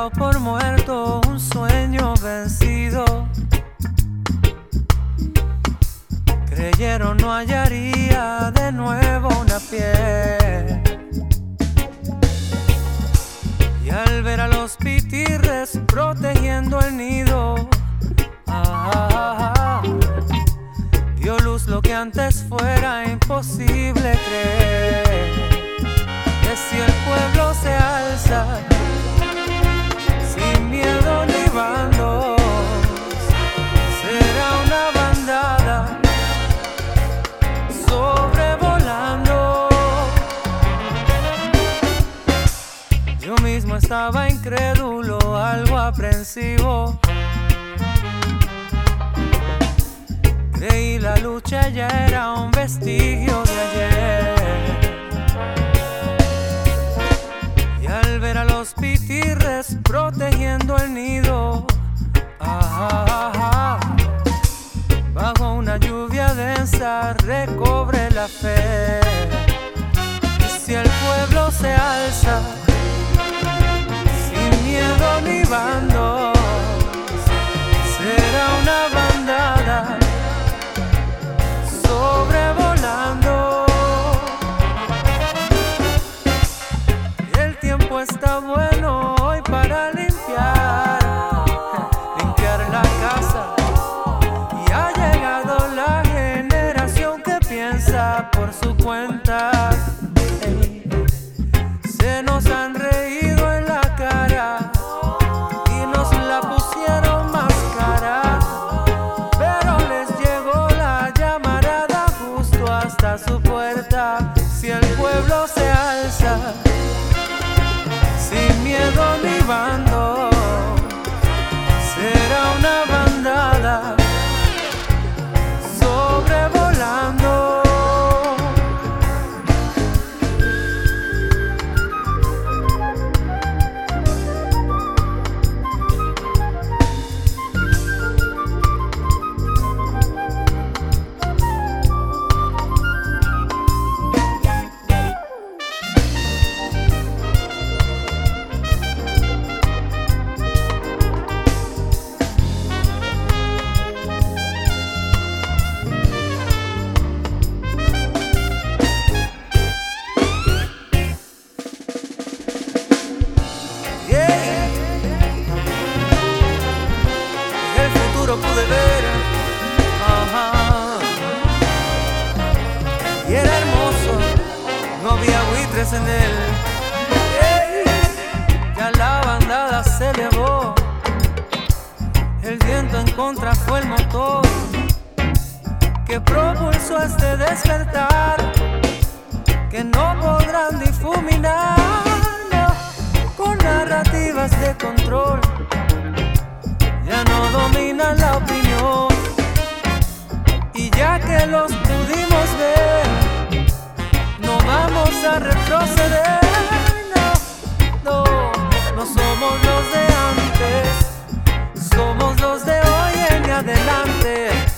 dado por muerto un sueño vencido. Creyeron no hallaría de nuevo una piel. Y al ver a los pitirres protegiendo el nido, dio luz lo que antes fuera imposible creer. Que si el pueblo se alza sin miedo ni bandos, será una bandada sobrevolando. Yo mismo estaba incrédulo, algo aprensivo. Creí la lucha ya era un vestigio de ayer. Y al ver a los pitirres protegiendo el nido, bajo una lluvia densa recobre la fe. Y si el pueblo se alza sin miedo ni bandos, será una bandada sobrevolando. El tiempo está bueno hoy para limpiar la casa. Y ha llegado la generación que piensa por su cuenta. Se nos han reído en la cara y nos la pusieron más cara, pero les llegó la llamarada justo hasta su puerta. Si el pueblo se alza sin miedo ni bando, será una bandada sobrevolando. Pude ver, y era hermoso, no había buitres en él. Ya la bandada se elevó, el viento en contra fue el motor que propulsó este despertar, que no podrán difuminar, no, con narrativas de control. Ya no dominan la opinión, y ya que los pudimos ver, no vamos a retroceder. No, no somos los de antes, somos los de hoy en adelante.